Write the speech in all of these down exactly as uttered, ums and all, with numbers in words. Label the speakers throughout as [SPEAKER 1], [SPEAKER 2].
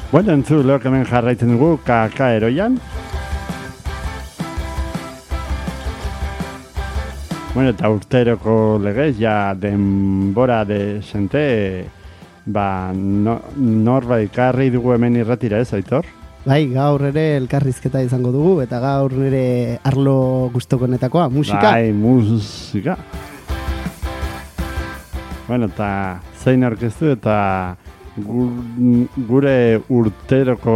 [SPEAKER 1] Bueno, entzu, lehok hemen jarraitzen dugu kaka eroian. Bueno, eta urteroko legez, ja denbora de sente, ba, no, norbait karri dugu hemen irratira ez, Aitor?
[SPEAKER 2] Bai, gaur ere elkarrizketa izango dugu, eta gaur nire arlo gustokonetakoa, musika.
[SPEAKER 1] Bai, musika. Bueno, eta zein orkestu eta gure urteroko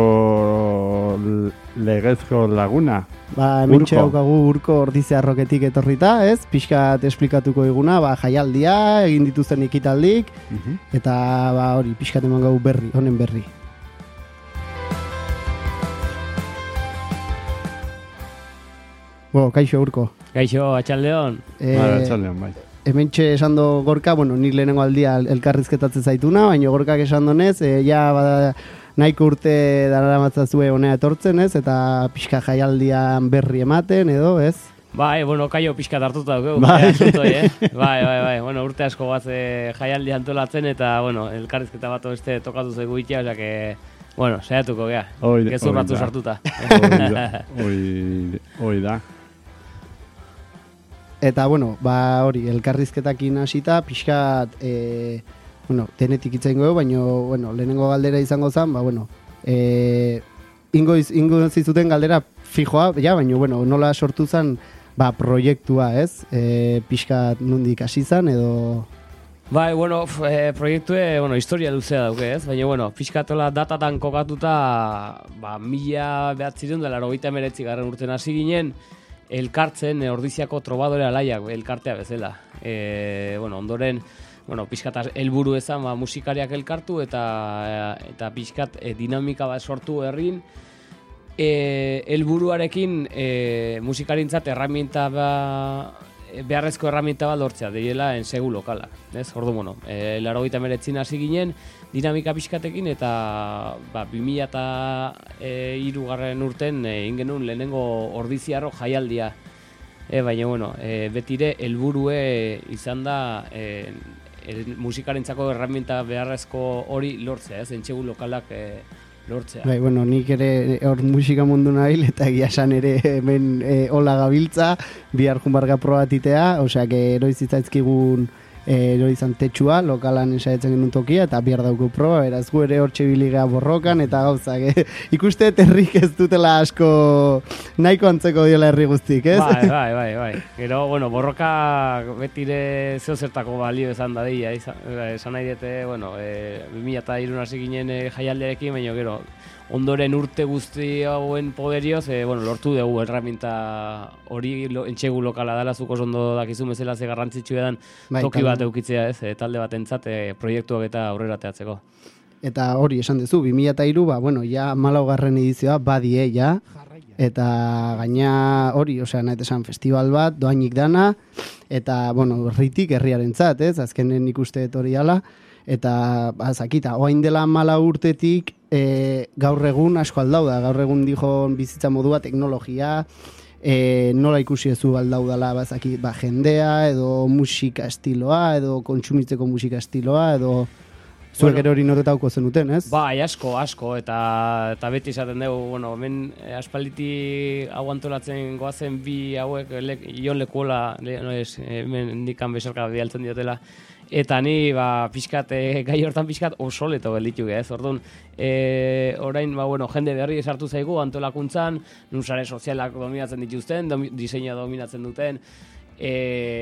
[SPEAKER 1] legezko laguna.
[SPEAKER 2] Ba, hementxe daukagu Urko Ordiziarroketik etorrita, ez? Pixkat esplikatuko diguna, ba, jaialdia, egin dituzten ekitaldik, uh-huh. eta ba, hori, pixkat eman gau berri, honen berri. Bo, kaixo, Urko.
[SPEAKER 3] Kaixo, atxaldeon.
[SPEAKER 2] E,
[SPEAKER 1] ba, atxaldeon, bai.
[SPEAKER 2] Hementxe esan do Gorka, bueno, nik lehenengo aldia elkarrizketatzen zaituna, baina Gorkak esan donez, e, ja, bada, nahiko urte dara matzazue honea etortzen, ez? Eta pixka jaialdian berri ematen, edo, ez?
[SPEAKER 3] Bai, bueno, kaio pixka hartuta dugu.
[SPEAKER 2] Bai.
[SPEAKER 3] Eh? bai, bai, bai. Bueno, urte asko bat e, jaialdi antolatzen, eta, bueno, elkarrizketa bat beste tokatu zaigu itea, oza, que, bueno, saiatuko, gea. Gezurratu sartuta.
[SPEAKER 1] Hoi da.
[SPEAKER 2] Eta, bueno, ba, hori, elkarrizketakin hasita, pixkat, e, bueno, denetik itzen gogu, baina, bueno, lehenengo galdera izango zen, ba, bueno, e, ingo, ingo zizuten galdera fijoa, ja, baina, bueno, nola sortu zen, ba, proiektua, ez? E, pixkat nondik hasi zen, edo...
[SPEAKER 3] Bai, bueno, e, proiektue, bueno, historia luzea dauke, ez? Baina, bueno, pixkatola datatan kokatuta, ba, mila behatzireun dela hogeita hemeretzi garren urten hasi ginen, elkartzen, Ordiziako Trobadore Alaiak elkartea bezala. E, bueno, ondoren, bueno, pixkat helburu ezan, ba, musikariak elkartu eta eta pixkat e, dinamika bat sortu herrin. E, helburuarekin e, musikarintzat erramienta ba, beharrezko erramienta bat lortzea, deiela ensegu lokala. Ez, ordu, bueno, e, laurogeita hemeretzin hasi ginen, dinamika pixkatekin eta ba, bi mila hirugarren urten egin genuen lehenengo Ordiziarro jaialdia. E, baina, bueno, e, betire helburue izan da e, e, musikarentzako erramienta beharrezko hori lortzea, ez, entsegu lokalak e, lortzea.
[SPEAKER 2] Bai, bueno, nik ere hor musika mundu nabil eta egia esan ere hemen e, hola gabiltza, bihar junbarga probatitea, osea, que eroizitzaizkigun ero izan tetxua, lokalan esaetzen genuen tokia, eta bihar dauko proba, beraz gu ere hortxe biligea borrokan, eta gauzak, eh? Ikuste herrik ez dutela asko nahiko antzeko diola herri guztik, ez?
[SPEAKER 3] Bai, bai, bai, bai. Gero, bueno, borroka betire zeo zertako balio esan dadila, esan nahi dute, bueno, e, bi mila hiru hasi ginen e, jaialdearekin, baina gero, ondoren urte guzti hauen poderioz, e, bueno, lortu dugu erraminta hori lo, entxegu lokala dela, zuko ondo dakizu bezala ze garrantzitsu edan bai, toki bat eukitzea, ez, e, talde bat entzat, e, proiektuak eta aurrera teatzeko.
[SPEAKER 2] Eta hori esan duzu, bi mila hiru, ba, bueno, ja malaugarren edizioa badie, ja, eta gaina hori, osea, nahet esan festival bat, doainik dana, eta, bueno, herritik herriarentzat, ez, azkenen ikuste hori ala, eta, ba, zakita, oain dela mala urtetik, E, gaur egun asko aldau da, gaur egun dijon bizitza modua, teknologia, e, nola ikusi ezu aldau dala bazaki, ba, jendea, edo musika estiloa, edo kontsumitzeko musika estiloa, edo zuek ere hori notetauko zenuten, ez?
[SPEAKER 3] Bai, asko, asko, eta, eta beti esaten dugu, bueno, hemen aspalditi hau antolatzen goazen bi hauek, le, ion lekuola, le, no es, hemen indikan besarka bialtzen diotela, eta ni, ba, pixkat, e, gai hortan pixkat oso leto gelditu ez, orduan, e, orain, ba, bueno, jende berri esartu zaigu antolakuntzan, nun sare sozialak dominatzen dituzten, domi, diseinua dominatzen duten, e,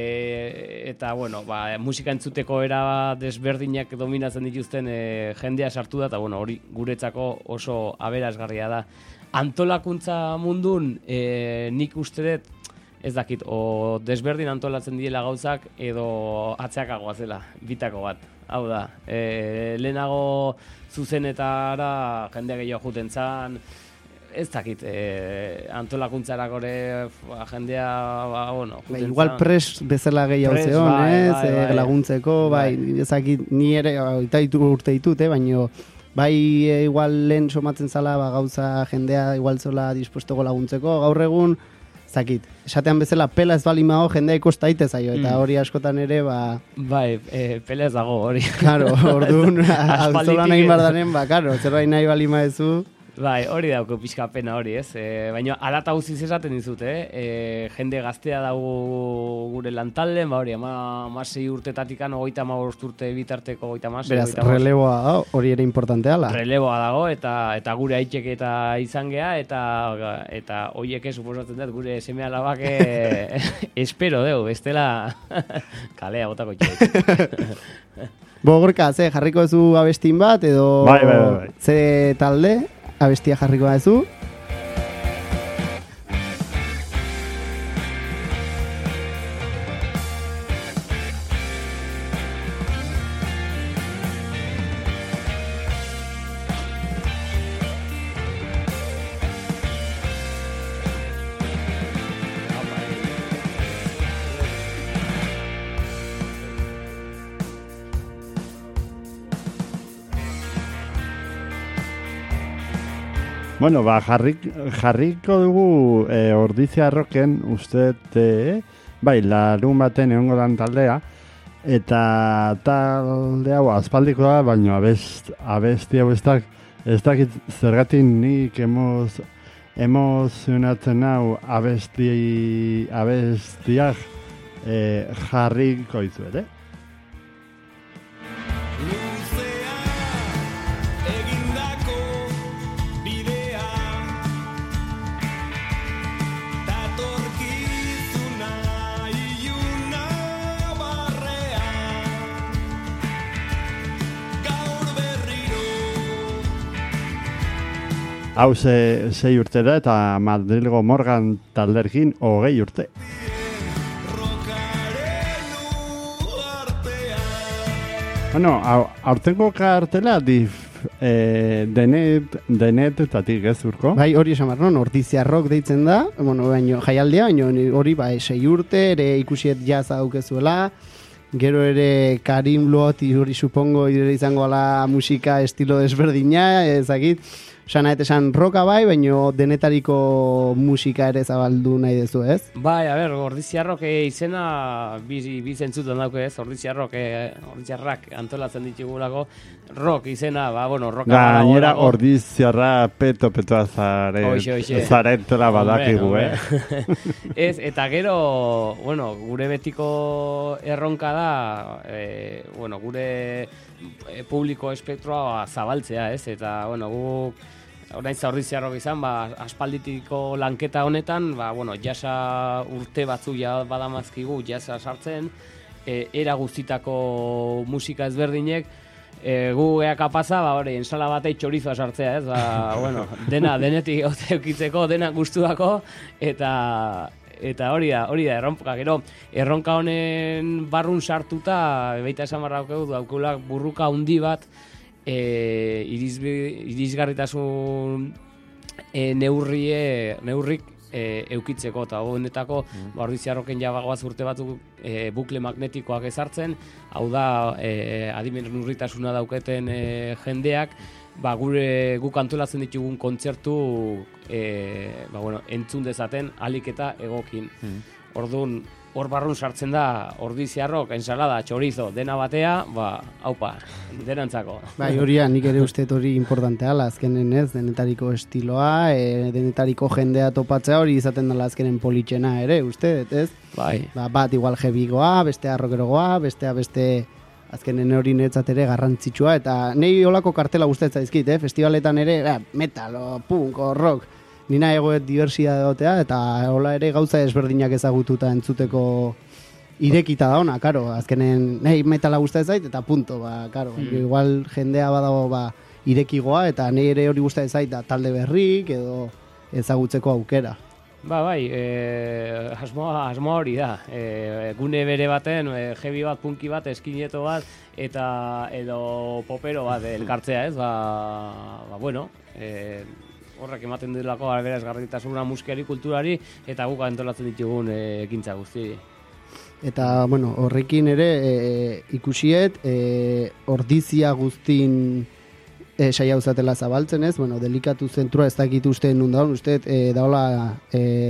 [SPEAKER 3] eta, bueno, ba, musika entzuteko era desberdinak dominatzen dituzten e, jendea sartu da, eta, bueno, hori guretzako oso aberasgarria da. Antolakuntza mundun, e, nik uste dut, ez dakit, o desberdin antolatzen diela gauzak edo atzeakagoa zela, bitako bat. Hau da, e, lehenago zuzenetara jendea gehiago juten zan, ez dakit, e, antolakuntzara gore jendea, ba, bueno, juten zan.
[SPEAKER 2] Igual pres bezala gehiago zeon,
[SPEAKER 3] bai,
[SPEAKER 2] ez,
[SPEAKER 3] bai, bai,
[SPEAKER 2] laguntzeko, bai, bai ez dakit, ni ere, eta urte ditut, eh, baino, bai, e, igual lehen somatzen zala, ba, gauza jendea igual zola dispuestoko laguntzeko, gaur egun, zakit, esatean bezala pela ez balima ho jendea ikosta daite zaio, eta hori askotan ere, ba...
[SPEAKER 3] Bai, e, pela ez dago, hori.
[SPEAKER 2] Claro, orduan, auzola nahi bardanen, ba, karo, zerbait nahi balima ezu...
[SPEAKER 3] Bai, hori dauko pixka pena hori, ez? E, baina alata guziz esaten dizut, eh? E, jende gaztea dago gure lantalden, ba hori, ama, ama sei urtetatikan, ogeita ama bost urte bitarteko, ogeita ama sei,
[SPEAKER 2] Beraz, releboa hori ere importantea, la?
[SPEAKER 3] Releboa dago, eta eta gure aitzek eta izan gea, eta eta hoiek suposatzen dut, gure seme alabak espero deu, bestela kalea botako txek.
[SPEAKER 2] Bogorka, ze, jarriko zu abestin bat, edo
[SPEAKER 1] bai, bai, bai.
[SPEAKER 2] Ze talde? Abestia jarriko baduzu.
[SPEAKER 1] Bueno, ba, jarrik, jarriko dugu e, Ordizia Rocken, uste, e, bai, larun baten egongo dan taldea, eta talde hau aspaldiko da, baina abest, abesti hau ez dak, ez dakit zergatik nik emoz, emozionatzen hau abesti, abestiak e, jarriko izuet, eh? Hau ze, zei urte da eta Madrilgo Morgan talderkin hogei urte. Bueno, aurtengo kartela dif, e, denet, denetetatik ez urko?
[SPEAKER 2] Bai, hori esan barron, Ordizia Rock deitzen da, bueno, baino, jaialdea, baino hori bai, sei urte, ere ikusiet jaz aukezuela, gero ere Karim Luoti hori supongo ere izango ala musika estilo desberdina, ezakit, osan nahet esan roka bai, baino denetariko musika ere zabaldu nahi dezu, ez?
[SPEAKER 3] Bai, a ber, Ordizia Rock izena bi zentzutan dauke, ez? Ordizia Rock, Ordizia Rock antolatzen ditugulako, rock izena, ba, bueno, roka badago.
[SPEAKER 1] Gainera Ordiziarra peto petoa zare, zaretela badakigu, eh?
[SPEAKER 3] Ez, eta gero, bueno, gure betiko erronka da, e, bueno, gure publiko espektroa zabaltzea, ez? Eta, bueno, guk orain Ordizia Rock izan, ba, aspalditiko lanketa honetan, ba, bueno, jasa urte batzuk ja badamazkigu jasa sartzen, e, era guztitako musika ezberdinek, e, gu ea kapaza, ba, hori, ensala batei txorizoa sartzea, ez? Ba, bueno, dena, denetik eukitzeko, dena guztuako, eta eta hori da, hori da, erronka, gero, erronka honen barrun sartuta, baita esan barrak edu, daukulak burruka handi bat, E, irizbi, irizgarritasun e, neurrie, neurrik e, eukitzeko, eta honetako mm. ba, Ordizia Rocken jabagoaz urte batzuk e, bukle magnetikoak ezartzen, hau da e, adimen nurritasuna dauketen e, jendeak, ba, gure guk antolatzen ditugun kontzertu e, ba, bueno, entzun dezaten alik eta egokin. Mm. Orduan, hor barrun sartzen da Ordizia Rock, ensalada, txorizo, dena batea, ba, haupa, denantzako.
[SPEAKER 2] Bai, hori nik ere uste hori importantea, azkenen ez, denetariko estiloa, e, denetariko jendea topatzea hori izaten dela azkenen politxena ere, uste, ez?
[SPEAKER 3] Bai.
[SPEAKER 2] Ba, bat igual jebigoa, bestea rockerogoa, bestea beste azkenen hori niretzat ere garrantzitsua, eta nei olako kartela guztetza zaizkit, eh? Festivaletan ere, eh, metal, o punk, o rock, nina egoet diversia egotea, eta hola ere gauza ezberdinak ezagututa entzuteko irekita da ona, karo, azkenen nahi metala gusta ez zait, eta punto, ba, karo, mm. igual jendea badago ba, irekigoa, eta nahi ere hori gusta ez zait, da, talde berrik, edo ezagutzeko aukera.
[SPEAKER 3] Ba, bai, e, asmoa, asmoa hori da, e, gune bere baten, e, heavy bat, punki bat, eskineto bat, eta edo popero bat elkartzea, ez, ba, ba bueno, e, horrek ematen dilako berazgarritasuna musikari, kulturari, eta guk antolatzen ditugun e, ekintza guzti.
[SPEAKER 2] Eta, bueno, horrekin ere e, ikusiet, e, Ordizia guztin e, saia uzatela zabaltzen ez, bueno, delikatu zentrua ez dakit uste nun daun, uste e, daola e,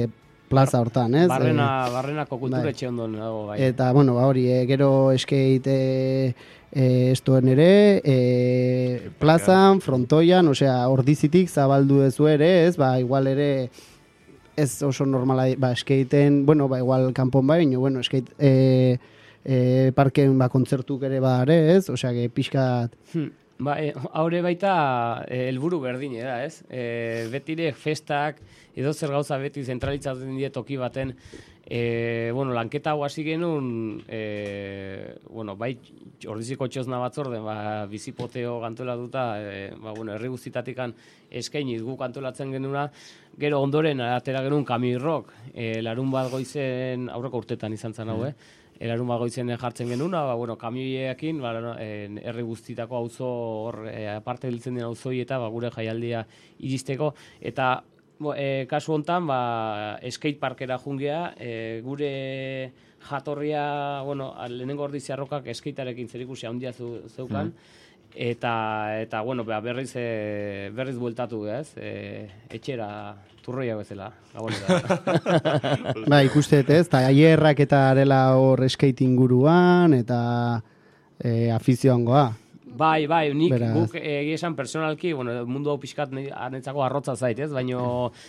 [SPEAKER 2] plaza hortan, ez?
[SPEAKER 3] Barrena, barrenako kulturetxe bai. Ondon dago, bai.
[SPEAKER 2] Eta, bueno, ba, hori, e, gero skate e, e, estuen ere, e, plazan, frontoian, osea, ordizitik zabaldu dezu ere, ez? Ba, igual ere, ez oso normala, ba, skateen, bueno, ba, igual kanpon bai, baina, bueno, skate... E, E, parken ba, kontzertuk ere bare, ez? Osea, que pixkat...
[SPEAKER 3] Hmm. Ba, e, haure baita helburu e, berdin, da, ez? E, betire festak, edo zer gauza beti zentralitzatzen die toki baten, e, bueno, lanketa hau hasi genuen, e, bueno, bai, ordiziko txosna batzorden, ba, bizipoteo gantola duta, e, ba, bueno, herri guztitatikan eskainiz guk antolatzen genuna, gero ondoren atera genuen Kami Rock, e, larun bat goizen, aurreko urtetan izan zen hau, eh? Erarun bagoitzen jartzen genuna, ba, bueno, kamioiekin, ba, herri guztitako auzo hor, e, aparte biltzen den auzoi eta ba, gure jaialdia iristeko. Eta bo, e, kasu hontan, ba, skate parkera jungea, e, gure jatorria, bueno, lehenengo ordiziarrokak skatearekin zerikusi handia zu, zeukan, eta, eta bueno, berriz, e, berriz bueltatu, ez? E, etxera turroia bezala, gaboneta.
[SPEAKER 2] Ba, ikustet ez, eta aierrak eta arela hor skate inguruan, eta e, afizioangoa.
[SPEAKER 3] Bai, bai, nik Beraz. Guk egia esan personalki, bueno, mundu hau pixkat anetzako arrotza zait, ez? Baina,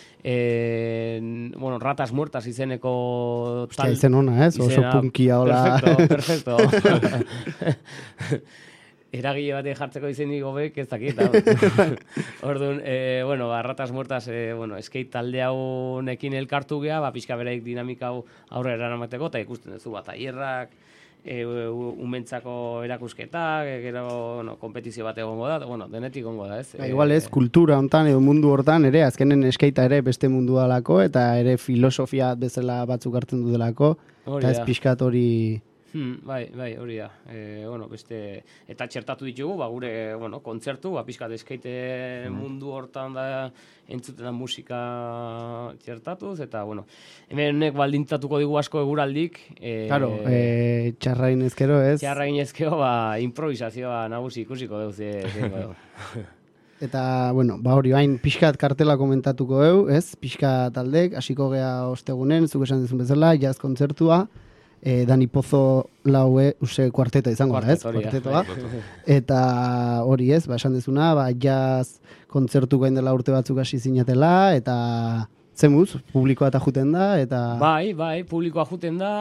[SPEAKER 3] e, bueno, Ratas Muertas izeneko...
[SPEAKER 2] Tal... Ostia, izen ona, ez? Oso punkia hola.
[SPEAKER 3] Perfecto, perfecto. Eragile batek jartzeko izenik gobek ez dakit. Orduan, e, bueno, ba, Ratas Muertas, e, bueno, skate talde hau nekin elkartu gea, ba, pixka beraik dinamika hau aurrera eramateko, eta ikusten duzu, bat, aierrak, e, umentzako erakusketak, e, gero, bueno, kompetizio bat egongo da, bueno, denetik egongo da, ez?
[SPEAKER 2] Ba, igual ez, kultura hontan edo mundu hortan ere, azkenen skatea ere beste mundu dalako, eta ere filosofia bezala batzuk hartzen dutelako, eta ez pixkat hori...
[SPEAKER 3] Hmm, bai, bai, hori da. E, bueno, beste, eta txertatu ditugu, ba, gure, bueno, kontzertu, ba, pixkat skate mundu hortan da entzuten da musika txertatuz, eta, bueno, hemen honek baldintzatuko digu asko eguraldik. E,
[SPEAKER 2] claro, e, txarrain ezkero ez?
[SPEAKER 3] Txarrain ezkero, ba, improvisazioa nagusi ikusiko deu, ze,
[SPEAKER 2] Eta, bueno, ba hori, bain pixkat kartela komentatuko eu, ez? Pixkat taldek, hasiko gea ostegunen, zuk esan dizun bezala, jazz kontzertua, E, Dani Pozo laue, use kuarteta izango da, ez? Kuartetoa. Eta hori ez, ba, esan dezuna, ba, jazz kontzertu gain dela urte batzuk hasi zinatela, eta zemuz, publikoa eta juten da, eta...
[SPEAKER 3] Bai, bai, publikoa juten da,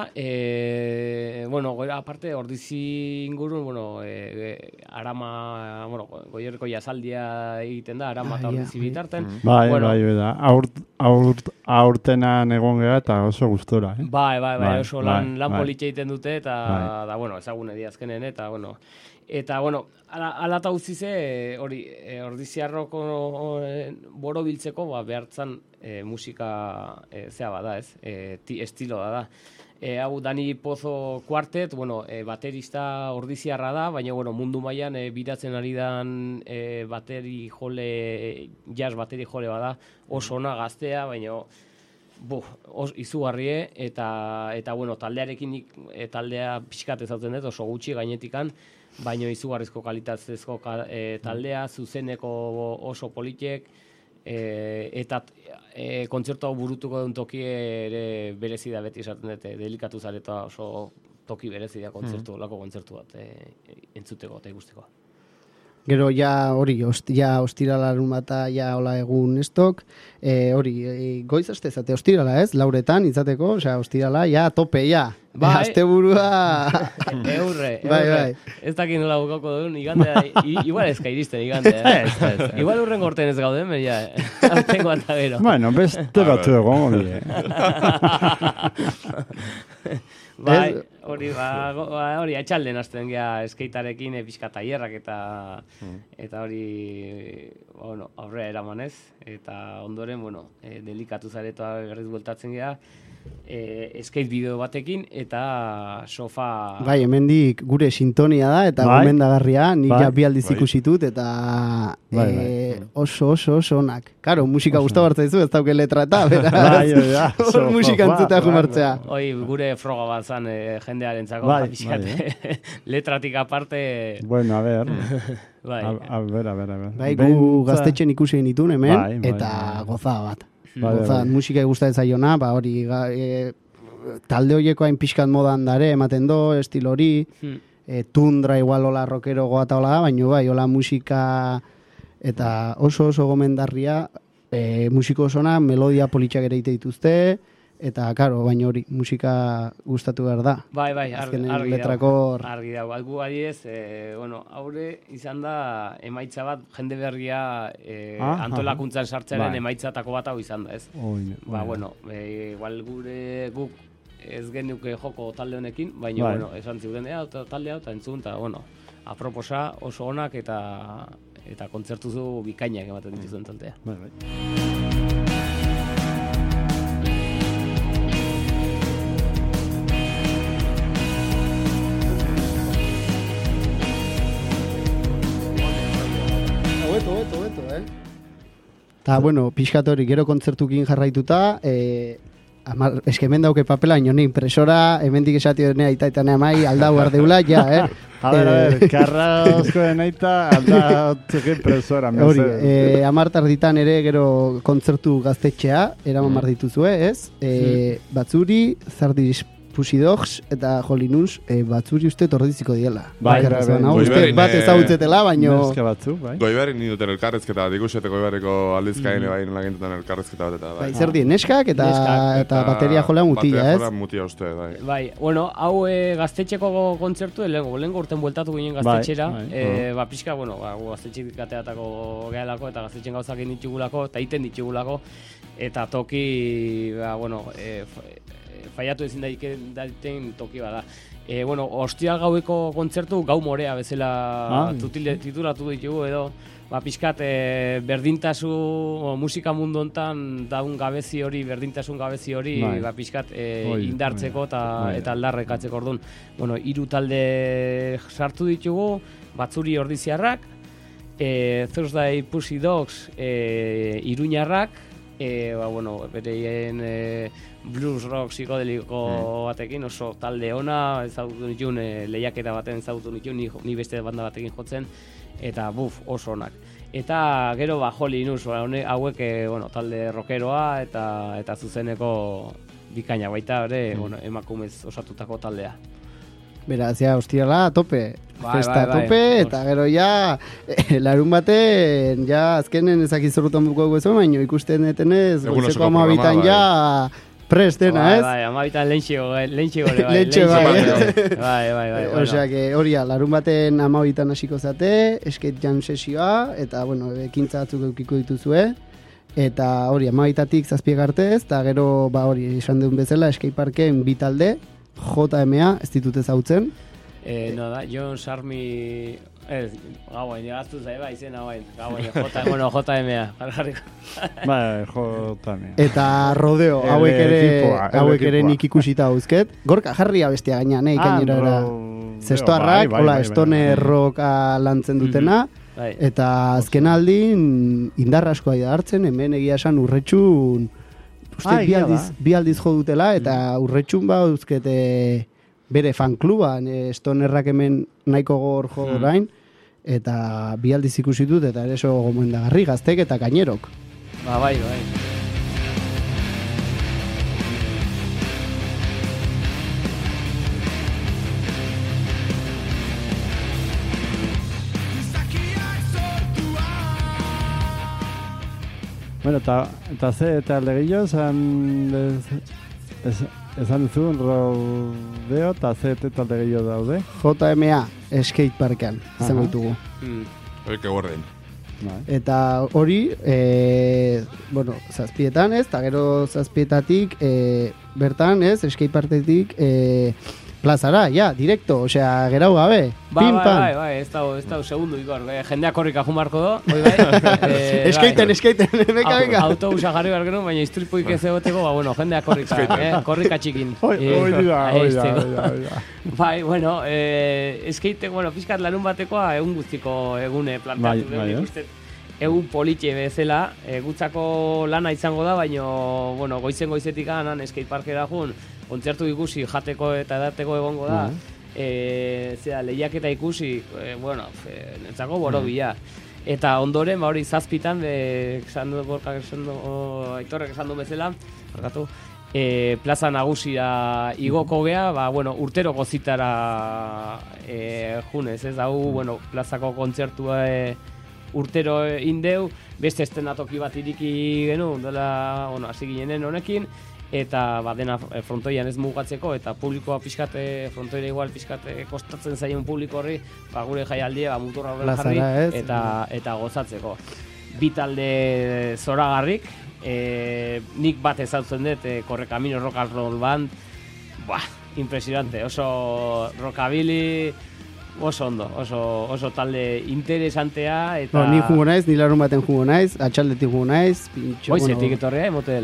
[SPEAKER 3] e, bueno, goera, aparte, ordizi ingurun, bueno, e, arama, bueno, goierreko jazaldia egiten da, arama eta ordizi bitarten.
[SPEAKER 1] Bai, bueno, bai, da, aurt, aurt, aurtenan egon gara eta oso gustora, eh?
[SPEAKER 3] Bai, bai, bai, oso bai, lan, lan bai. Politxe egiten dute, eta, bai. Da, bueno, ezagune diazkenen, eta, bueno, eta, bueno, ala, ala eta utzize, hori, e, ordiziarroko e, boro biltzeko, ba, behartzan e, musika e, zea bada, ez, e, ti, estiloa da. E, hau, Dani Pozo kuartet, bueno, e, baterista ordiziarra da, baina, bueno, mundu mailan e, biratzen ari dan e, bateri jole, jazz bateri jole bada, oso ona gaztea, baina, Bo, os, izugarrie, eta, eta bueno, taldearekin e, taldea pixkat ezautzen dut, oso gutxi gainetikan, baina izugarrizko kalitatezko e, taldea, zuzeneko oso politek, e, eta e, kontzertu hau burutuko duen toki ere berezi da beti esaten dute, delikatu zareta oso toki berezi da kontzertu, mm. lako kontzertu bat e, entzuteko eta ikusteko.
[SPEAKER 2] Gero ja hori, osti, ja ostiralarun bata ja hola egun estok, e, hori, e, goiz aste zate ostirala ez, lauretan itzateko, osea, ostirala, ja tope, ja, bai. Asteburua...
[SPEAKER 3] Eurre, eurre,
[SPEAKER 2] bai, bai.
[SPEAKER 3] Ez dakit nola bukako duen, igandea, igual ezka iristen igandea. Ez, ez, ez. Igual urren gorten ez gauden, ja, tengo eta gero.
[SPEAKER 1] Bueno, beste batzu egon, hori, eh.
[SPEAKER 3] Bai, hori, ba, ba, hori, atxalden hasten gea eskaitarekin, e, pixka taierrak eta mm. eta hori, bueno, aurrera eramanez, eta ondoren, bueno, e, delikatu zaretoa berriz bueltatzen gea, e, skate bideo batekin, eta sofa...
[SPEAKER 2] Bai, hemendik gure sintonia da, eta bai. Gomendagarria, nik bai. Ja bi aldiz ikusitut, eta bai, bai. E, oso, oso, oso onak. Karo, musika guztu hartza dizu, ez dauke letra eta, beraz, bai, ja, so, musika entzutea jumartzea.
[SPEAKER 3] Hoi, gure froga bat zan e, jendearen zako, bai, bai, eh? Letratik aparte...
[SPEAKER 1] Bueno, a ver...
[SPEAKER 3] bai.
[SPEAKER 1] A, a ver, a ver, a ver.
[SPEAKER 2] Bai, gu gaztetxen ikusi genitun hemen, bai, bai, eta bai. Goza bat.
[SPEAKER 1] Bai,
[SPEAKER 2] Oza,
[SPEAKER 1] bai.
[SPEAKER 2] musika gustatzen zaiona, ba hori ga, e, talde horieko hain pixkat modan dare, ematen do, estilo hori,
[SPEAKER 3] Hmm.
[SPEAKER 2] e, tundra igual ola rockero goata ola da, baina bai, ola musika eta oso oso gomendarria, e, musiko osona, melodia politxak ere ite dituzte, eta, karo, baina hori, musika gustatu behar da.
[SPEAKER 3] Bai, bai, argi,
[SPEAKER 2] Azkenen
[SPEAKER 3] argi
[SPEAKER 2] letrako
[SPEAKER 3] dago.
[SPEAKER 2] hor.
[SPEAKER 3] Argi dago. Gu adidez, e, bueno, haure izan da emaitza bat jende berria e,
[SPEAKER 1] Ah,
[SPEAKER 3] antolakuntzan sartzearen
[SPEAKER 1] Bai.
[SPEAKER 3] emaitzatako bat hau izan da, ez?
[SPEAKER 1] Oin,
[SPEAKER 3] Ba,
[SPEAKER 1] oin.
[SPEAKER 3] bueno, e, igual gure guk ez genuke joko talde honekin, baina,
[SPEAKER 1] Bai.
[SPEAKER 3] bueno, esan ziuden, ea, ta- talde hau, eta entzun, eta, bueno, aproposa oso onak eta eta kontzertuzu bikainak ematen dituzuen taldea.
[SPEAKER 1] Bai, bai.
[SPEAKER 2] Hobeto, hobeto, hobeto, eh? Ta, bueno, pixkat hori, gero kontzertukin jarraituta, eh, amar, eske hemen dauke papela, ino ne impresora, hemendik esati denea aita eta nea mai, aldau ardeula, ja, eh?
[SPEAKER 1] A ver, a
[SPEAKER 2] Eh,
[SPEAKER 1] ver, karrazko denaita alda txekin presora.
[SPEAKER 2] Hori, eh, amartar ditan ere gero kontzertu gaztetxea, eraman bar dituzue, ez? Eh, batzuri, Zardis Pussy Dogs eta Jolinus eh, batzuri uste tordiziko diela.
[SPEAKER 1] Bai,
[SPEAKER 2] Bakarra
[SPEAKER 1] bai,
[SPEAKER 2] zoan,
[SPEAKER 1] bai.
[SPEAKER 2] hau, uste
[SPEAKER 4] Goiberin,
[SPEAKER 2] bat
[SPEAKER 4] eh,
[SPEAKER 2] ezagutzetela, baino...
[SPEAKER 1] Neska batzu, bai.
[SPEAKER 4] Goiberri ni duten elkarrezketa, dikusete goiberriko aldizkain bai nola gintutan elkarrezketa bat eta
[SPEAKER 2] Bai,
[SPEAKER 4] bai.
[SPEAKER 2] zer di, neskak eta,
[SPEAKER 3] Neskak,
[SPEAKER 2] eta bateria jola mutila,
[SPEAKER 4] Bateria
[SPEAKER 2] ez?
[SPEAKER 4] jola mutia uste, bai.
[SPEAKER 3] Bai, bueno, hau e, gaztetxeko kontzertu, lehenko, lehenko urten bueltatu ginen gaztetxera,
[SPEAKER 1] Bai, bai.
[SPEAKER 3] e, ba, pixka, bueno, ba, gu gaztetxik ateatako gehalako, eta gaztetxen gauzak egin ditugulako, eta iten ditugulako, eta toki, ba, bueno, e, fa- e, faiatu ezin daike daiten toki bada. E, bueno, ostiral gaueko kontzertu gau morea bezala
[SPEAKER 1] Ah.
[SPEAKER 3] tutile, titulatu ditugu edo, ba, pixkat e, berdintasu, o, musika mundu hontan daun gabezi hori, berdintasun gabezi hori,
[SPEAKER 1] Bai.
[SPEAKER 3] ba, pixkat e,
[SPEAKER 1] Oi,
[SPEAKER 3] indartzeko eta
[SPEAKER 1] bai.
[SPEAKER 3] eta aldarrekatzeko orduan. Bueno, hiru talde sartu ditugu, batzuri ordiziarrak, e, Thursday Pussy Dogs e, iruñarrak, e, ba, bueno, bereien e, blues rock psikodeliko batekin oso talde ona, ezagutu nituen e, lehiaketa baten ezagutu nituen, ni, ni beste banda batekin jotzen, eta buf, oso onak. Eta gero ba Jolinus, ba, hone- hauek e, bueno, talde rockeroa eta eta zuzeneko bikaina baita ere, bueno, emakumez osatutako taldea.
[SPEAKER 2] Beraz, ja, ostirala, a tope.
[SPEAKER 3] Bai,
[SPEAKER 2] Festa
[SPEAKER 3] bai, bai.
[SPEAKER 2] tope, eta gero ja, eh, larun baten, ja, azkenen ezakizorrutan buko ez, baina ikusten detenez,
[SPEAKER 4] Egun
[SPEAKER 2] goizeko
[SPEAKER 4] osoko
[SPEAKER 2] amabitan
[SPEAKER 4] programa,
[SPEAKER 2] ja, prest dena,
[SPEAKER 3] Bai,
[SPEAKER 2] ez?
[SPEAKER 3] bai, amabitan lehentxego, lehentxego bai.
[SPEAKER 2] Lehentxe bai,
[SPEAKER 3] lehentxe bai, bai, bai, bai, bueno.
[SPEAKER 2] Osea, que hori, ja, larun baten amabitan hasiko zate, skate jam sesioa, eta, bueno, ekintza batzuk eukiko dituzue, eta hori, amabitatik zazpiek arte ez, eta gero, ba hori, esan duen bezala, skate parken bi talde, J M A, ez ditut ezagutzen,
[SPEAKER 3] Eh, no da, John Sarmi... Ez, gauen, gaztu zai, bai, izena gauen. Gauen, J, bueno, J M A, jarriko.
[SPEAKER 1] Bai, jo, tamia.
[SPEAKER 2] eta rodeo,
[SPEAKER 1] El
[SPEAKER 2] hauek ere,
[SPEAKER 1] ekipoa, el
[SPEAKER 2] hauek ere
[SPEAKER 1] ekipoa.
[SPEAKER 2] nik ikusita dauzket. Gorka jarri abestia gaina, nahi, gainera era. Zestoarrak,
[SPEAKER 1] bai,
[SPEAKER 2] hola,
[SPEAKER 1] bai, bai,
[SPEAKER 2] stoner
[SPEAKER 1] bai.
[SPEAKER 2] rocka lantzen dutena,
[SPEAKER 3] Bai.
[SPEAKER 2] eta azken aldin indarra askoa da hartzen, hemen egia esan urretxun, uste,
[SPEAKER 1] Ah,
[SPEAKER 2] bi,
[SPEAKER 1] egia
[SPEAKER 2] aldiz,
[SPEAKER 1] da.
[SPEAKER 2] bi aldiz jo dutela, eta urretxun ba uzkete bere fankluban, e, stonerrak hemen nahiko gor jo orain, eta bi aldiz ikusi dut, eta ere oso gomendagarri gaztek eta gainerok.
[SPEAKER 3] Ba, bai, bai.
[SPEAKER 1] Bueno, eta, eta ze, eta legillo, esan, ez, ez, esan duzun rodeo, eta ze eta legillo daude.
[SPEAKER 2] J M A skate parkean, izango
[SPEAKER 1] Aha.
[SPEAKER 2] ditugu.
[SPEAKER 3] Mm.
[SPEAKER 4] Oike gorren.
[SPEAKER 1] Bai.
[SPEAKER 2] Eta hori, e, bueno, zazpietan ez, eta gero zazpietatik e, bertan ez, skate parketik e, plazara, ja, directo, osea, gerau gabe,
[SPEAKER 3] Ba,
[SPEAKER 2] pim
[SPEAKER 3] bai,
[SPEAKER 2] pam.
[SPEAKER 3] bai, bai, ez dago, ez dago segundu ikor, eh, jendeak korrika jumarko do, hoi bai. eh,
[SPEAKER 2] Eskaiten,
[SPEAKER 3] bai.
[SPEAKER 2] eskaiten, beka,
[SPEAKER 3] Au-
[SPEAKER 2] beka.
[SPEAKER 3] Autobusa jarri behar genuen, baina istripuik ez egoteko, ba, bueno, jendeak korrika, eh, korrika txikin.
[SPEAKER 1] Hoi,
[SPEAKER 3] Eh,
[SPEAKER 1] hoi da, hoi da,
[SPEAKER 3] aizteko.
[SPEAKER 1] hoi da, hoi da.
[SPEAKER 3] Bai, bueno, eh, eskaite, bueno, pizkat larun batekoa egun guztiko egune
[SPEAKER 1] Bai,
[SPEAKER 3] plantatu
[SPEAKER 1] bai,
[SPEAKER 3] dugu,
[SPEAKER 1] eh?
[SPEAKER 3] ikusten egun politxe bezala, e, gutzako lana izango da, baino, bueno, goizen goizetik anan skateparkera jun, kontzertu ikusi, jateko eta edateko egongo da,
[SPEAKER 1] Mhm.
[SPEAKER 3] e, zera, lehiaketa ikusi, e, bueno, e, netzako borobila. Eta ondoren, ba hori zazpitan, e, esan du, gorkak esan du, o, aitorrek esan du bezala, barkatu, e, plaza nagusira igoko gea, ba, bueno, urtero gozitara e, junez, ez, hau, bueno, plazako kontzertua e, urtero indeu, beste estenatoki bat iriki genuen, dela, bueno, hasi ginenen honekin, eta ba, dena frontoian ez mugatzeko, eta publikoa pixkate, frontoira igual pixkate kostatzen zaien publiko horri, ba, gure jaialdia ba, muturra horren jarri, eta, eta gozatzeko. Bi talde zoragarrik, e, nik bat ezautzen dut, e, Correcamino Rock and Roll Band, buah, impresionante, oso rockabilly, oso ondo, oso, oso talde interesantea, eta...
[SPEAKER 2] No, ni jugo naiz, ni larun baten jugo naiz, atxaldetik jugo naiz, pintxo...
[SPEAKER 3] Oizetik etorrea, eh, motel?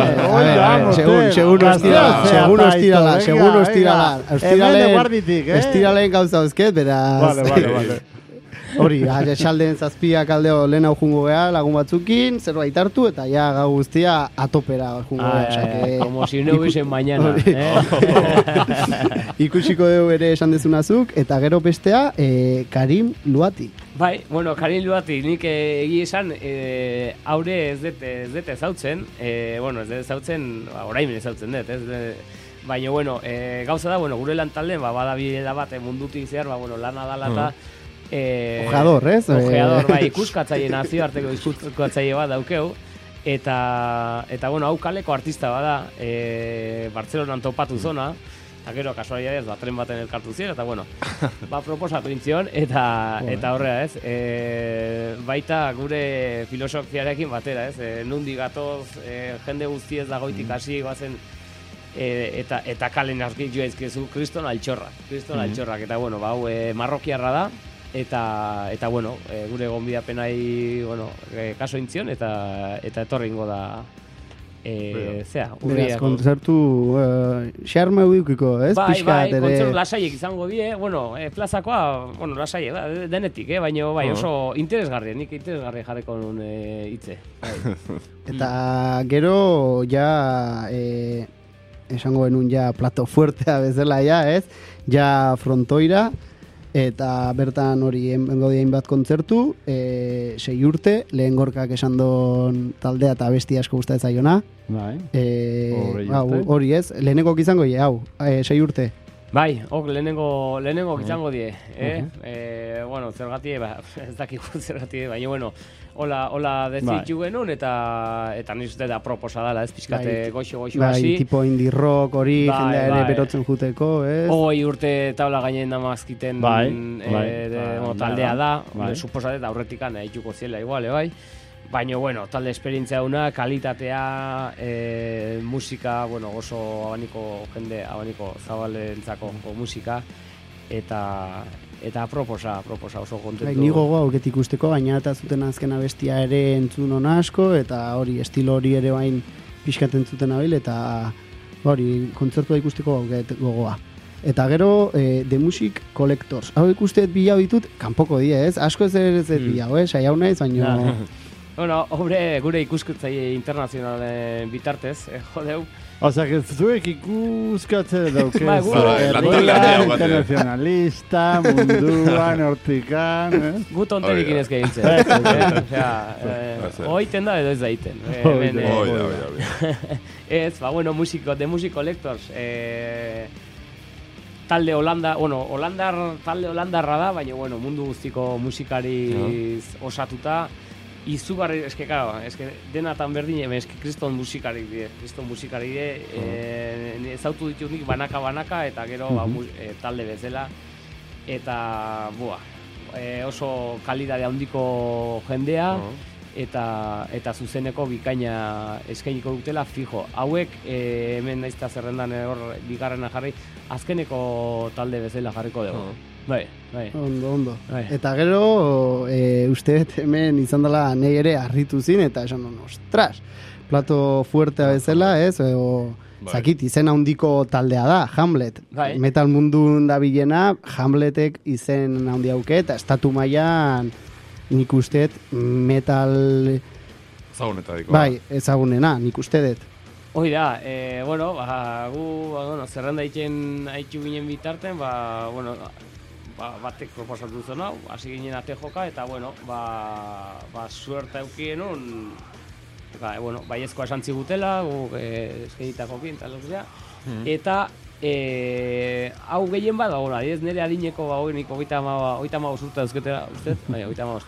[SPEAKER 2] Segun ostirala, segun ostirala, segun ostirala. Estiralen gauza uzket, beraz...
[SPEAKER 1] Vale, vale, vale.
[SPEAKER 2] Hori, atxalden zazpiak aldeo lehen hau jungo geha, lagun batzukin, zerbait hartu, eta ja gau guztia atopera jungo geha.
[SPEAKER 3] Como si no hubiesen mañana.
[SPEAKER 2] Ikusiko dugu ere esan dezunazuk, eta gero bestea, Karim Luati.
[SPEAKER 3] Bai, bueno, Karim Luati, nik egi esan, haure ez dute ez dute ezautzen, bueno, ez dute ezautzen, orain ezautzen dut, ez baina, bueno, gauza da, bueno, gure lan talden, bada bidea bat mundutik zehar, bueno, lana dala eta
[SPEAKER 2] Eh, ojeador, ez?
[SPEAKER 3] Ojeador, bai, ikuskatzaile nazioarteko ikuskatzaile bat daukeu. Eta, eta bueno, hau kaleko artista bada, e, Bartzelonan topatu zona, eta gero, kasualidadez, ba, tren baten elkartu ziren, eta bueno, ba, proposatu intzion, eta, eta horrea, ez? E, baita gure filosofiarekin batera, ez? E, nundi gatoz, e, jende guztiez dagoitik hasi goazen, e, eta, eta kalen arki joaizkezu, kriston altxorrak, kriston mm-hmm. altxorrak, eta bueno, ba, hau e, marrokiarra da, eta eta bueno, e, gure gonbidapenai, bueno, e, kaso intzion eta eta etorri ingo da eh zea,
[SPEAKER 2] urriak kontzertu xarma udukiko, ez?
[SPEAKER 3] Bai, bai, kontzertu lasaiek izango die, bueno, e, plazakoa, bueno, lasaie da, denetik, eh, baina bai, oso interesgarria, nik interesgarria jarriko nun e, hitze. Bai.
[SPEAKER 2] Eta gero ja eh esango benun ja plato fuertea bezala ja, ez? Ja frontoira. Eta bertan hori engo dien bat kontzertu, e, sei urte, lehen gorkak esan don taldea eta bestia asko gustatzen zaiona.
[SPEAKER 1] Bai.
[SPEAKER 2] E, hori ez, lehenengo izango die, hau, e, sei urte.
[SPEAKER 3] Bai, ok, lehenengo, lehenengo izango die, eh? Uh -huh. e, bueno, zergatie, ba, ez dakigu zergatie, baina, bueno, hola, hola dezitxu bai. Genuen, eta eta niz uste da proposa dela, ez, pixkate goxo-goxo
[SPEAKER 2] bai,
[SPEAKER 3] hasi.
[SPEAKER 2] Bai, tipo indie rock hori, bai, jendea ere bai. Berotzen juteko, ez?
[SPEAKER 3] Hoi urte taula gainen damazkiten
[SPEAKER 1] bai,
[SPEAKER 3] e,
[SPEAKER 1] bai,
[SPEAKER 3] de,
[SPEAKER 1] bai,
[SPEAKER 3] bueno, taldea da,
[SPEAKER 1] bai.
[SPEAKER 3] suposatet aurretikan haituko ziela igual, bai. Baina, bueno, talde esperientzia una, kalitatea, e, musika, bueno, oso abaniko jende, abaniko zabalentzako musika, eta eta proposa, proposa oso kontentu.
[SPEAKER 2] Bai, nigo goa auketik usteko, baina eta zuten azkena bestia ere entzun hona asko, eta hori, estilo hori ere bain pixkaten zuten abil, eta hori, kontzertua ikusteko auket gogoa. Eta gero, eh, The Music Collectors. Hau ikusteet bilau ditut, kanpoko die, ez? Asko ez ez ez mm. bilau, eh? Saiau naiz, baina...
[SPEAKER 3] Bueno, hombre, gure ikuskutzaile internazionalen bitartez, eh, jodeu.
[SPEAKER 1] Osa, que zuek ikuskatze daukez.
[SPEAKER 3] Ba,
[SPEAKER 1] herria internacionalista, munduan, hortikan, eh?
[SPEAKER 3] Gu tonterikin ez gehitzen. Osea, oiten da edo ez da iten. Ez, ba, bueno, musiko, The Music Collectors, eh, talde Holanda, bueno, Holandar, talde Holandarra da, baina, bueno, mundu guztiko musikariz no. osatuta, izugarri, eske, claro, eske, denatan berdin, eske, kriston musikarik die, kriston musikarik die, uh -huh. e, ezautu ditut nik banaka-banaka, eta gero, uh -huh. ba, mu, e, talde bezala, eta, bua, e, oso kalidade handiko jendea, uh -huh. eta eta zuzeneko bikaina eskainiko dutela fijo. Hauek, e, hemen naizta zerrendan hor bigarrena jarri, azkeneko talde bezala jarriko dugu. Uh -huh. Bai, bai.
[SPEAKER 2] Ondo, ondo. Bai. Eta gero, e, uste hemen izan dela nahi ere harritu zin, eta esan duen, ostras, plato fuertea bezala, ez? O, bai. Zakit, izen handiko taldea da, Hamlet. Bai. Metal mundun da bilena, Hamletek izen handi hauke, eta estatu mailan nik usteet metal...
[SPEAKER 4] Ezagunetadiko.
[SPEAKER 2] Bai, ezagunena, nik usteet.
[SPEAKER 3] Hoi da, e, bueno, ba, gu, ba, bueno, zerrenda itxen haitxu ginen bitarten, ba, bueno, ba, batek proposatu zuen hau, hasi ginen ate joka, eta, bueno, ba, ba suerta eukienun, ba, bueno, baiezkoa esan zigutela, gu, e, eskegitakokin, eta lortzea, mm. eta, e, hau gehien bat, bueno, adiez nire adineko, ba, hori nik ogeita ama urte dauzketela, uste? Bai, ogeita ama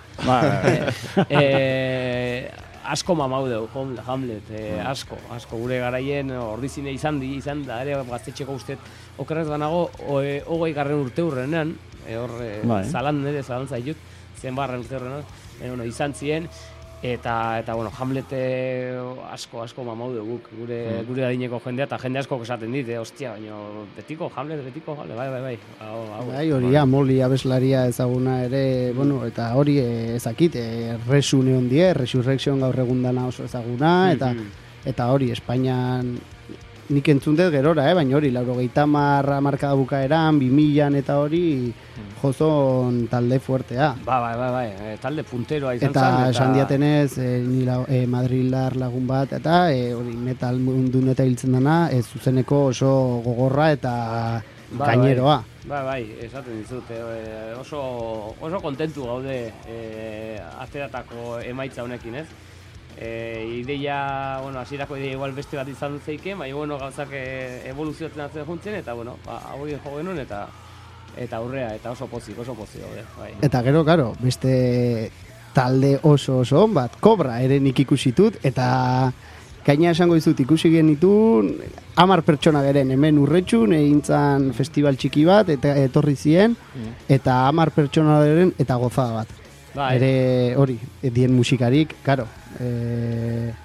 [SPEAKER 3] asko mamau dugu, Hamlet, eh, asko, asko gure garaien ordizine izan di, izan da, ere gaztetxeko uste, okerrez banago, hogei garren urte hurrenean, e, hor, e, zalan nire, zalan zaitut, zen barren urte hurrenean, e, bueno, izan ziren, eta, eta bueno, Hamlet e, asko, asko mamau dugu, gure, mm. gure adineko jendea, eta jende asko esaten dit, eh, ostia, baina betiko, Hamlet, betiko, Hamlet, bai, bai, bai. Hau, hau,
[SPEAKER 2] bai, hori, bai. Moli abeslaria ezaguna ere, bueno, eta hori ezakit, e, Resune ondie, Resurrection gaur egundana oso ezaguna, eta, mm-hmm. eta hori, Espainian, nik entzun dut gerora, eh, baina hori, laurogeita marra markada bukaeran, bimilan eta hori, jozon talde fuertea.
[SPEAKER 3] Ba, bai, bai, bai, talde punteroa izan
[SPEAKER 2] eta
[SPEAKER 3] zen.
[SPEAKER 2] Eta esan diatenez, e, nila, e, Madrilar lagun bat, eta e, hori metal mundu neta hiltzen dana, e, zuzeneko oso gogorra eta ba, gaineroa.
[SPEAKER 3] Bai, bai, esaten dizut, e, oso, oso kontentu gaude e, ateratako emaitza honekin, ez? E, ideia, bueno, hasierako ideia igual beste bat izan zeiken, baina, bueno, gauzak e, evoluzioatzen atzen juntzen, eta, bueno, ba, hau jo genuen, eta eta aurrea, eta oso pozik, oso pozik, bai.
[SPEAKER 2] Eta gero, karo, beste talde oso oso on bat, Kobra ere nik ikusitut, eta gaina esango dizut ikusi genitun, hamar pertsona geren, hemen Urretxun, egintzan festival txiki bat, eta etorri ziren, eta hamar pertsona geren, eta gozada bat. Bai. Ere hori, dien musikarik, karo, e,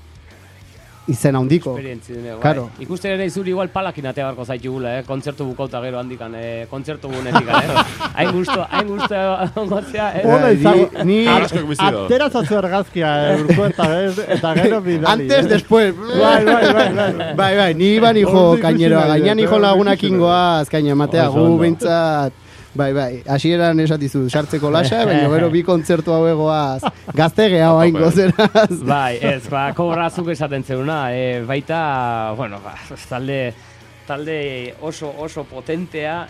[SPEAKER 2] izen handiko.
[SPEAKER 3] Claro. Bai. Ikusten ere izuri igual palakin atea barko zaitugula, eh? Kontzertu bukauta gero handikan, eh? Kontzertu gunetik, eh? Hain gusto, hain gusto ongotzea, eh?
[SPEAKER 1] Ola izago, ni atera zatzu ergazkia, urko eta, eta gero bidali.
[SPEAKER 2] Antes, después. Bai, bai, bai, bai. Bai, bai, ni iban hijo kaineroa, gainan hijo lagunak ingoaz, kaina matea, gu bintzat. Bai, bai, hasieran esatizu, sartzeko lasa, baina gero bi kontzertu hau egoaz, gaztege hau hain gozeraz.
[SPEAKER 3] Bai, ez, ba, Kobrazuk esaten zeuna, e, baita, bueno, ba, talde, talde oso, oso potentea,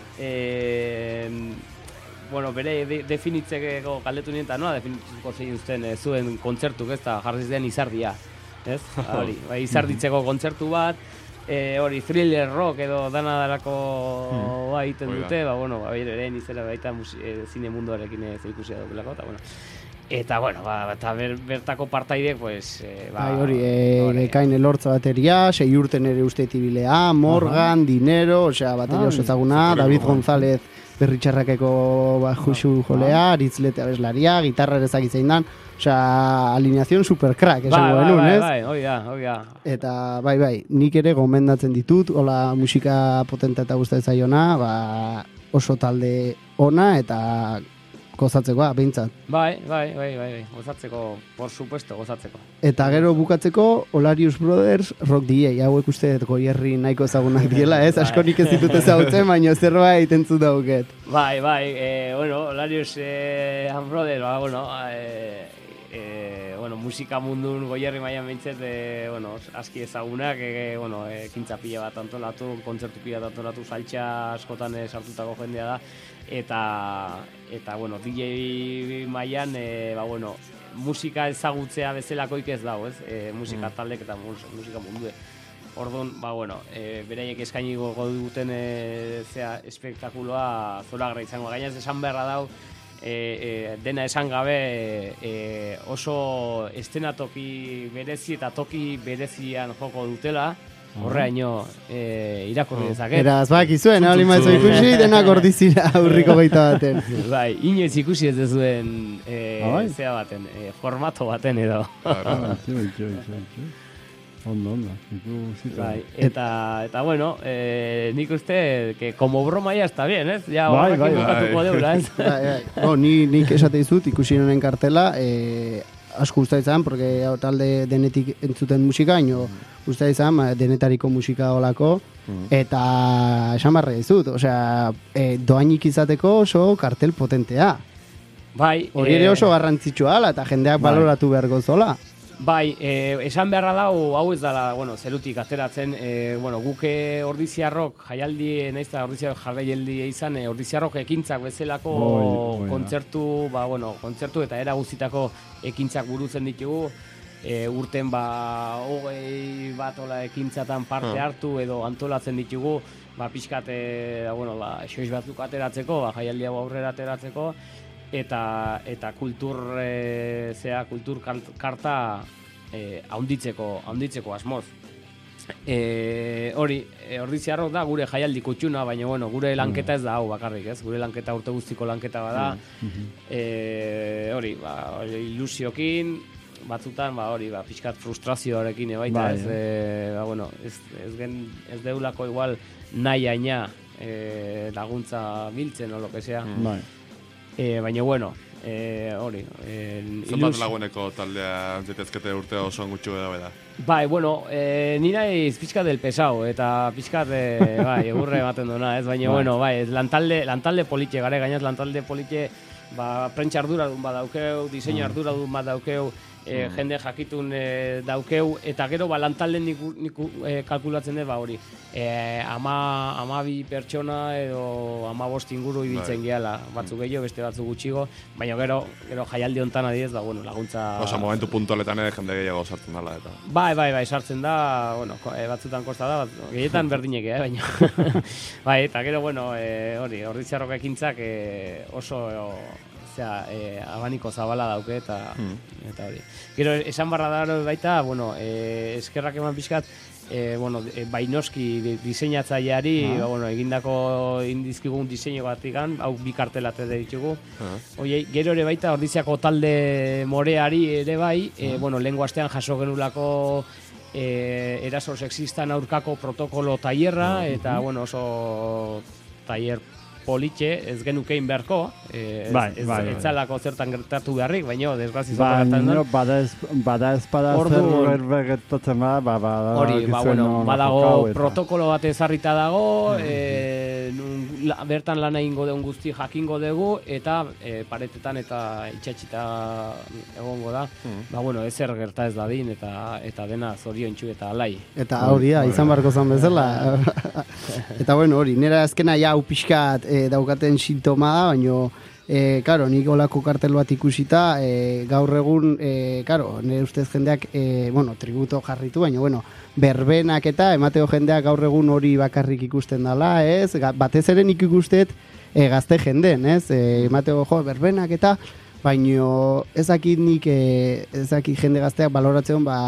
[SPEAKER 3] e, bueno, bere de, definitzeko galdetu nien, eta noa definitzuko zein uzten e, zuen kontzertuk, ez da, jarriz den izardia, ez? Hori, bai, izarditzeko kontzertu bat, E, hori thriller rock edo dana darako hmm. ba, egiten dute, ba, bueno, ba, ere nizela baita musi, e, zine munduarekin ez ikusia dutelako, eta bueno. Eta, bueno, ba, eta ber, bertako partaidek, pues... E, ba,
[SPEAKER 2] bai, hori, e, kain elortza bateria, sei urten ere uste tibilea, Morgan, uh -huh. Dinero, osea, bateria oso ezaguna, David González berritxarrakeko ba, juxu jolea, Aritzlete abeslaria, gitarra ere zakitzein dan, osea, alineazion super crack, esango
[SPEAKER 3] bai,
[SPEAKER 2] benun,
[SPEAKER 3] bai,
[SPEAKER 2] ez?
[SPEAKER 3] Bai, bai, oia, oia.
[SPEAKER 2] Eta, bai, bai, nik ere gomendatzen ditut, hola musika potenta eta gustatzen zaiona, ba, oso talde ona eta gozatzekoa, behintzat.
[SPEAKER 3] Bai, bai, bai, bai, gozatzeko, por supuesto, gozatzeko.
[SPEAKER 2] Eta gero bukatzeko, Olarius Brothers, rock D J, hauek uste goierri nahiko ezagunak diela, ez? Asko nik ez ditut ezagutzen, baina zerbait entzut dauket.
[SPEAKER 3] Bai, bai, eh, bueno, Olarius eh, Brothers, ba, bueno, eh, eh, bueno, musika mundun goierri mailan behintzet, eh, bueno, aski ezagunak, eh, bueno, eh, kintza pila bat antolatu, kontzertu pila bat antolatu, saltxa askotan eh, sartutako jendea da, eta, eta bueno, D J mailan, eh, ba, bueno, musika ezagutzea bezalakoik ez dago, ez? E, musika mm. taldek eta mus, musika mundue. Orduan, ba, bueno, e, beraiek eskainiko duten e, zea, espektakuloa zoragarra izango. Gainaz esan beharra dau, e, e, dena esan gabe e, oso estenatoki berezi eta toki berezian joko dutela, horreaino e, irakurri dezaket.
[SPEAKER 2] Eraz, bak, izuen, hau lima ezo ikusi, denak ordizira aurriko gaita baten.
[SPEAKER 3] Bai, inoiz ikusi ez dezuen e, zea baten, e, formato baten edo.
[SPEAKER 1] Ondo, ondo.
[SPEAKER 3] Bai, eta, eta bueno, eh, nik uste, que como broma ya está bien, ez? Ja,
[SPEAKER 1] bai, bai,
[SPEAKER 3] bukatuko deula, ez?
[SPEAKER 2] Bai, bai. No, ni, nik esate dizut, ikusi nonen kartela, eh, asko usta izan, porque talde denetik entzuten musika, ino usta izan, denetariko musika olako, eta esan barra dizut, osea, e, doainik izateko oso kartel potentea.
[SPEAKER 3] Bai.
[SPEAKER 2] Hori ere oso garrantzitsua ala, eta jendeak bai. Baloratu behar gozola.
[SPEAKER 3] Bai, e, esan beharra dau, hau ez dela, bueno, zerutik ateratzen, e, bueno, guke ordiziarrok jaialdi, naiz da ordiziarrok jarraialdi izan, e, ordiziarrok ekintzak bezalako
[SPEAKER 1] Oi, oi,
[SPEAKER 3] kontzertu, ba, bueno, kontzertu eta era guztitako ekintzak burutzen ditugu, e, urten ba, hogei bat ola ekintzatan parte hartu edo antolatzen ditugu, ba, pixkat, e, bueno, ba, xoiz batzuk ateratzeko, ba, jaialdi hau aurrera ateratzeko, eta eta kultur e, zea kultur karta eh haunditzeko haunditzeko asmoz. Eh hori, e, ordiziarrok da gure jaialdi kutxuna, baina bueno, gure lanketa ez da hau bakarrik, ez? Gure lanketa urte guztiko lanketa bada. Eh hori, ba, ilusiokin batzutan ba hori, ba pixkat frustrazioarekin baita, ez e, ba, bueno, ez ez gen ez deulako igual nahi aina eh laguntza biltzen o lo que sea.
[SPEAKER 1] Bai.
[SPEAKER 3] E, baina, bueno, e, hori... E,
[SPEAKER 4] Zenbat laguneko taldea zitezkete urte oso gutxu da beda?
[SPEAKER 3] Bai, bueno, e, ni naiz pixkat del pesau, eta pixkat, e, bai, egurre ematen duna, ez? Baina, bueno, bai, lantalde, lantalde politxe, gare gainaz, lantalde politxe, ba, prentsa arduradun badaukeu, diseinu arduradun badaukeu, e, jende jakitun e, daukeu, eta gero, ba, lantalden niku, niku e, kalkulatzen dut, ba, hori, e, ama, ama bi pertsona edo ama bost inguru ibiltzen gehala, batzuk gehiago, beste batzuk gutxigo, baina gero, gero jaialdi hontan adiez, ba, bueno, laguntza...
[SPEAKER 4] Osa, momentu puntualetan ere jende gehiago sartzen dala, eta...
[SPEAKER 3] Bai, bai, bai, sartzen da, bueno, e, batzutan kosta da, bat, gehietan berdinek, eh, baina... bai, eta gero, bueno, e, hori, ordiziarrok ekintzak e, oso... Osea, eh, abaniko zabala dauke eta mm. eta hori. Gero esan barra da baita, bueno, eh, eskerrak eman pixkat, eh, bueno, eh, Bainoski diseinatzaileari, ah. ba, bueno, egindako indizkigun diseinu batikan, hau bi kartelate ditugu. Ah. Oie, gero ere baita ordiziako talde moreari ere bai, eh, bueno, lehengo astean jaso genulako eh, eraso sexistan aurkako protokolo tailerra, eta bueno, oso tailer politxe, ez genukein beharko, eh, ez,
[SPEAKER 1] bai,
[SPEAKER 3] ez,
[SPEAKER 1] bai,
[SPEAKER 3] ez
[SPEAKER 1] bai.
[SPEAKER 3] zalako zertan gertatu beharrik, baina desgraziz
[SPEAKER 1] Ba,
[SPEAKER 3] gertatu
[SPEAKER 1] no, bada ez, bada ez bada zer gertatzen bada, ba, bada
[SPEAKER 3] hori, ba, bueno, badago
[SPEAKER 1] eta...
[SPEAKER 3] protokolo bat ezarrita dago, mm. e, nun, la, bertan lan egingo deun guzti jakingo dugu, eta e, paretetan eta itxatxita egongo da, mm. ba, bueno, ezer gerta ez dadin, eta eta dena zoriontsu eta alai.
[SPEAKER 2] Eta hori da, izan barko zan bezala. Eta bueno, hori, nera azkena ja hau pixkat e, daukaten sintoma da, baina, e, karo, nik olako kartel bat ikusita, e, gaur egun, e, karo, nire ustez jendeak, e, bueno, tributo jarritu, baina, bueno, berbenak eta emateo jendeak gaur egun hori bakarrik ikusten dela, ez? Batez ere nik ikustet e, gazte jenden, ez? E, emateo, jo, berbenak eta, baina ezakit nik, e, ezakit jende gazteak baloratzen, ba,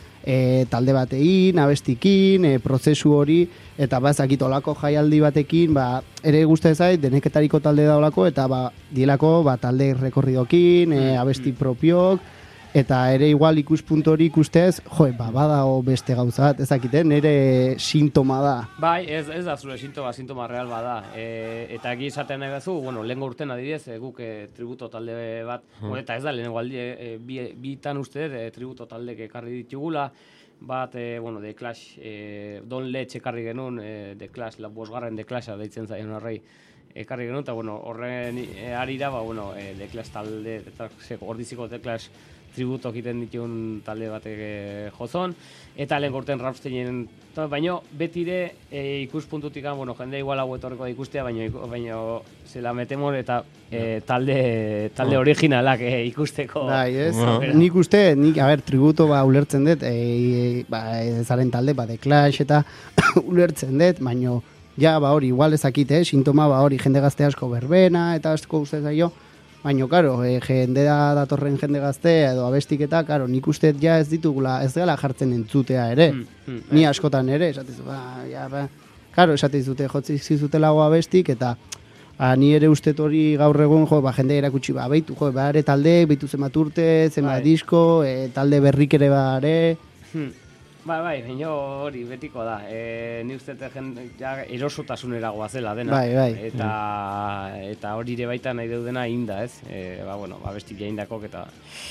[SPEAKER 2] E, talde batein, abestikin, e, prozesu hori, eta ba, ezakit olako jaialdi batekin, ba, ere guzti zait, deneketariko talde da olako, eta ba, dielako ba, talde rekorridokin, e, abesti propiok, eta ere igual ikuspuntu hori ikustez, jo, ba, badago beste gauzat, ezakiten, nire sintoma da.
[SPEAKER 3] Bai, ez, ez da zure sintoma, sintoma real bada. E, eta egi esaten nahi bezu, bueno, lehengo urten adibidez, e, guk e, tributo talde bat, hmm. eta ez da, lehenengo aldi, e, bi, bitan uste, e, tributo taldek ekarri ditugula, bat, e, bueno, The Clash, e, Don Letch ekarri genuen, e, The Clash, la bosgarren The Clasha deitzen zaien horrei, ekarri genuen, eta, bueno, horren e, arira, ba, bueno, e, The Clash talde, eta, ordiziko The Clash tributo egiten dituen talde batek e, jozon, eta lehen gorten Rammsteinen, baina betire e, ikuspuntutik, bueno, jende igual hau etorreko da ikustea, baina, baina zela metemor eta e, talde, talde originalak e, ikusteko.
[SPEAKER 2] Bai, ez, no. Nik uste, nik, a ber, tributo ba ulertzen dut, e, ba, zaren talde, ba, The Clash eta ulertzen dut, baina, ja, ba, hori, igual ezakit, eh, sintoma, ba, hori, jende gazte asko berbena, eta asko uste zaio, baina, karo, e, jende da datorren jende gaztea edo abestik eta, karo, nik uste ja ez ditugula, ez dela jartzen entzutea ere. Mm, mm, Ni askotan ere, esatizu, ba, ja, ba, karo, esatizute, jotzi zizutelago abestik, eta a, ni ere uste hori gaur egun, jo, ba, jende erakutsi, ba, beitu, jo, ba, ere talde, beitu zenbat urte, zenbat disko, e, talde berrik ere ba, ere...
[SPEAKER 3] Hmm. Bai, bai, baina hori betiko da. E, ni uste ja erosotasunera goazela dena.
[SPEAKER 2] Bai, bai.
[SPEAKER 3] Eta, eta hori ere baita nahi deudena inda, ez? E, ba, bueno, ba, bestik jaindakok eta...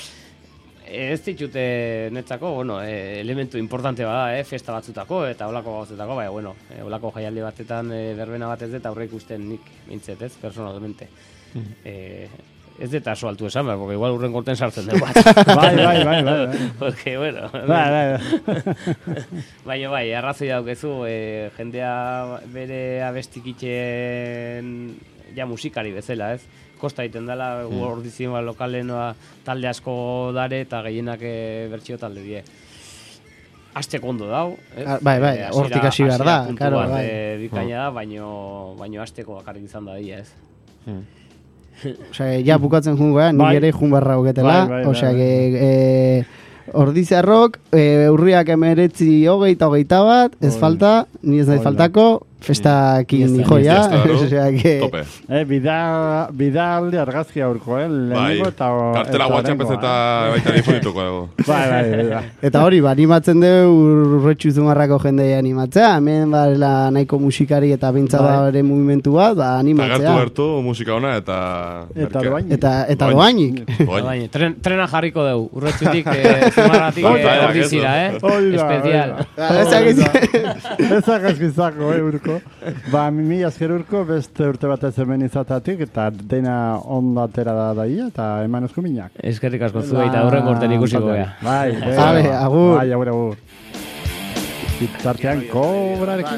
[SPEAKER 3] Ez ditute netzako, bueno, e, elementu importante bada, eh, festa batzutako eta olako gauzetako, bai, bueno, e, olako jaialdi batetan e, berbena bat ez dut aurre ikusten nik mintzet, ez, personalmente. Mm. E, ez deta aso altu esan, behar, porque igual urren korten sartzen dugu bat.
[SPEAKER 1] Bai, bai, bai, bai.
[SPEAKER 3] Porque, bueno.
[SPEAKER 1] Bai, bai.
[SPEAKER 3] Baina, bai, arrazoi daukezu, e, jendea bere abestikitxen ja musikari bezala, ez? Kosta egiten dela, mm. ordizioa lokalenoa talde asko dare eta gehienak e, bertxio talde die. Asteko ondo dau, ez?
[SPEAKER 2] Bai, bai, hortik hasi behar da,
[SPEAKER 3] claro,
[SPEAKER 2] bai.
[SPEAKER 3] E, bikaina da, baino, baino asteko bakarrik izan da dia, ez?
[SPEAKER 4] Hmm.
[SPEAKER 2] Osea, ja bukatzen jungo, eh? Nik
[SPEAKER 1] Bai.
[SPEAKER 2] ere jun barra hoketela.
[SPEAKER 1] Bai, bai,
[SPEAKER 2] Osea,
[SPEAKER 1] bai,
[SPEAKER 2] que eh, ordizarrok, eh, urriak emeretzi hogeita hogeita bat, ez
[SPEAKER 1] Oi.
[SPEAKER 2] falta, ni ez nahi
[SPEAKER 1] Oi.
[SPEAKER 2] faltako, festakin
[SPEAKER 1] Ni ez
[SPEAKER 2] nijo ja.
[SPEAKER 4] da, no?
[SPEAKER 2] Osea, que...
[SPEAKER 4] Tope.
[SPEAKER 1] Eh, bida, bida alde argazki aurko, eh?
[SPEAKER 4] Bai,
[SPEAKER 1] Lehenengo eta...
[SPEAKER 4] kartela
[SPEAKER 1] eta
[SPEAKER 4] guatxan
[SPEAKER 1] oraingoa,
[SPEAKER 4] pezeta
[SPEAKER 1] eh?
[SPEAKER 4] baita difunituko dugu.
[SPEAKER 1] Bai, bai, bai.
[SPEAKER 2] Eta hori, ba, animatzen dugu urretxu zumarrako jendea animatzea, hemen barela nahiko musikari eta bintza
[SPEAKER 1] Bai.
[SPEAKER 2] bere mugimendu bat, ba,
[SPEAKER 4] Eta
[SPEAKER 2] animatzea.
[SPEAKER 4] gertu gertu musika ona eta...
[SPEAKER 1] Eta
[SPEAKER 4] merkea.
[SPEAKER 1] doainik.
[SPEAKER 2] Eta, eta
[SPEAKER 4] Doainik.
[SPEAKER 2] doainik.
[SPEAKER 4] Doainik.
[SPEAKER 3] Baina, tren, trena jarriko dugu, urretxutik, e, zumarratik,
[SPEAKER 4] Bai,
[SPEAKER 3] e,
[SPEAKER 4] bai,
[SPEAKER 3] ordizira, eh?
[SPEAKER 1] Hoi da,
[SPEAKER 3] Espezial.
[SPEAKER 1] hoi da.
[SPEAKER 2] Ba, ezak ez-
[SPEAKER 1] Ezak ezkizako, eh, urko. Ba, mi azker urko beste urte batez hemen izatatik, eta dena ondo atera da daia, eta eman eskuminak.
[SPEAKER 3] Eskerrik asko zu eta aurren gorten ikusiko gea.
[SPEAKER 1] Bai, bai.
[SPEAKER 2] Vale, agur.
[SPEAKER 1] Bai, agur, agur. Zitartean kobrarekin.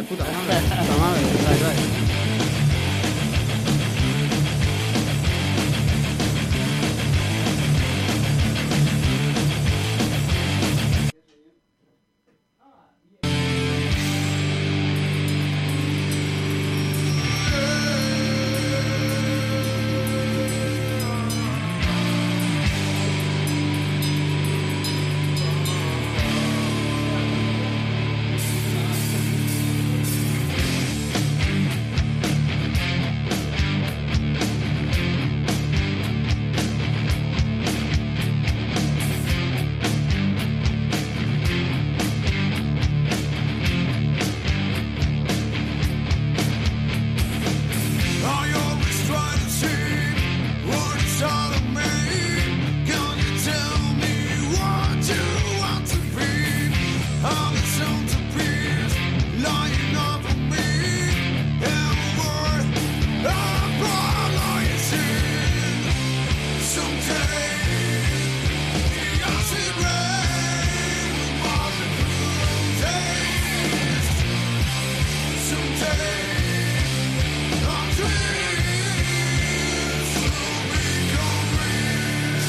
[SPEAKER 5] I always try to see what is out of me. Can you tell me what you want to be? All the centerpiece lying over me. Every word I'm lying. Someday the acid rain will mark the taste. Someday our dreams will become real.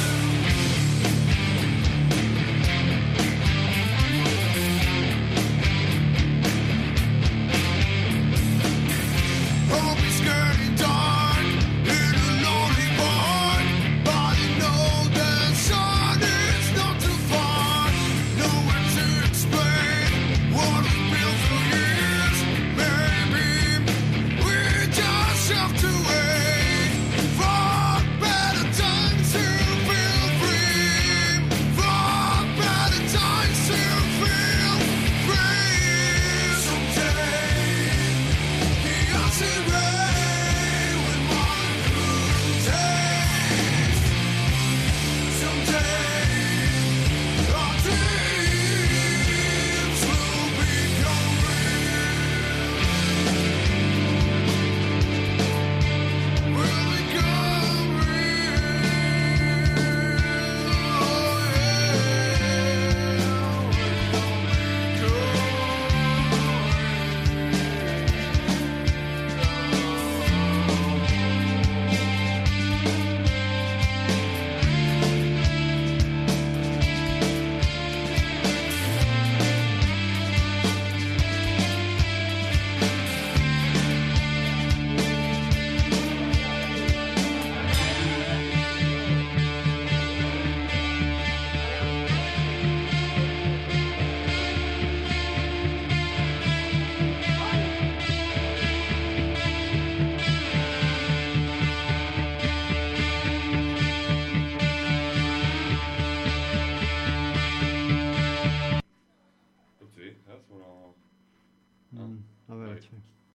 [SPEAKER 5] Hope is getting dark in a lonely bar, but you know the sun is not too far. Nowhere to explain what we've been through years. Maybe we just have to wait for better times to feel free. For better times to feel free. Someday the acid rain will mark the taste. Someday our dreams will become real. Will become
[SPEAKER 4] Utzi, ez? Bueno,
[SPEAKER 1] A ver,